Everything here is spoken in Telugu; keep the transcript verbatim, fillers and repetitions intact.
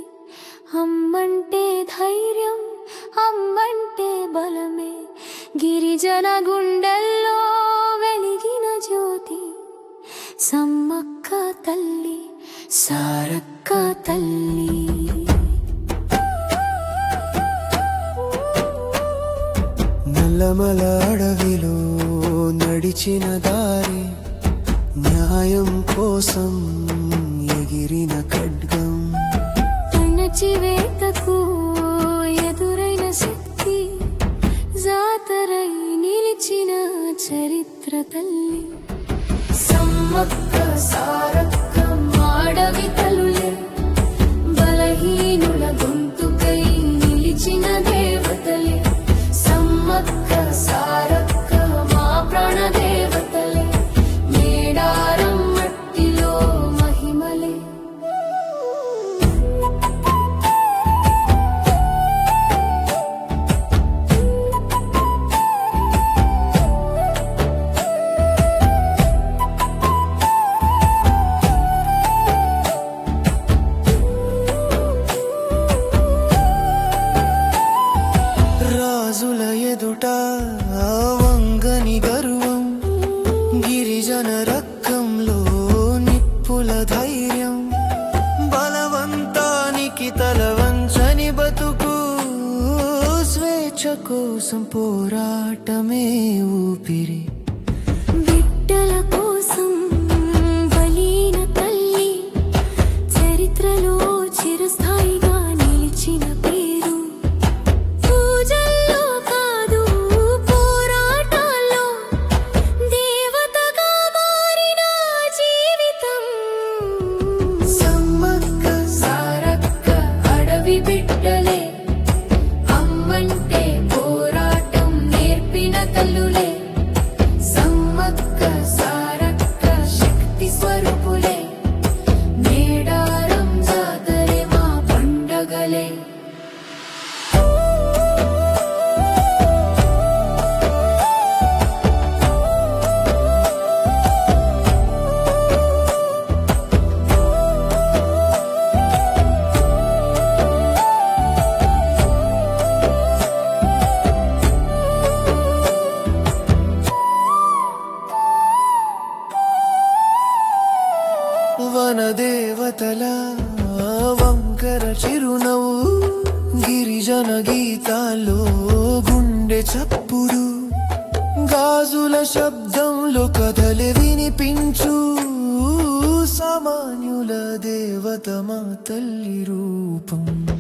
అమ్మంటే ధైర్యం, అమ్మంటే బలమే. గిరిజన గుండెల్లో వెలిగిన జ్యోతి సమ్మక్క తల్లి, సారక్క తల్లి. నల్లమల అడవిలో నడిచిన దారి, న్యాయం కోసం ఎగిరిన ఖడ్గం. అణచివేతకు ఎదురైన శక్తి, జాతరై నిలిచిన చరిత్ర తల్లి. సమ్మక్క సారక్క మాడవి తల్లులే, బలహీనుల గొంతుకై నిలిచిన దేవతలే. సమ్మక్క సారక్క మా ప్రాణ దేవతలే, మేడారం మట్టిలో మహిమలే. రాజుల ఎదుట వంగని గర్వం, గిరిజన రక్తంలో నిప్పుల ధైర్యం. బలవంతానికి తల వంచని బతుకు, స్వేచ్ఛ కోసం పోరాటమే ఊపిరి. బిడ్డల కోసం బలీన తల్లి, చరిత్రలో చిరస్థాయిగా నిలిచిన పేరు. పూజల్లో కాదు పోరాటాల్లో దేవతగా మారిన జీవితం. సమ్మక్క సారక్క అడవి బిడ్డలే, అమ్మంటే పోరాటం నేర్పిన తల్లులే. సమ్మక్క సారక్క శక్తి స్వరూపులే, మేడారం జాతరే మా పండగలే. వనదేవతల వంకర చిరునవ్వు, గిరిజన గీతాల్లో గుండె చప్పుడు. గాజుల శబ్దంలో కథలు వినిపించు, సామాన్యుల దేవత మా తల్లి రూపం.